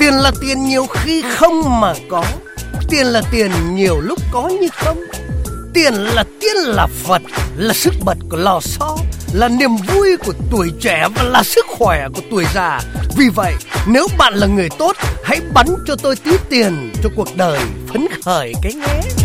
Tiền là tiền nhiều khi không mà có. Tiền là tiền nhiều lúc có như không. Tiền là Phật, là sức bật của lò xo, là niềm vui của tuổi trẻ và là sức khỏe của tuổi già. Vì vậy, nếu bạn là người tốt, hãy bắn cho tôi tí tiền cho cuộc đời phấn khởi cái nhé.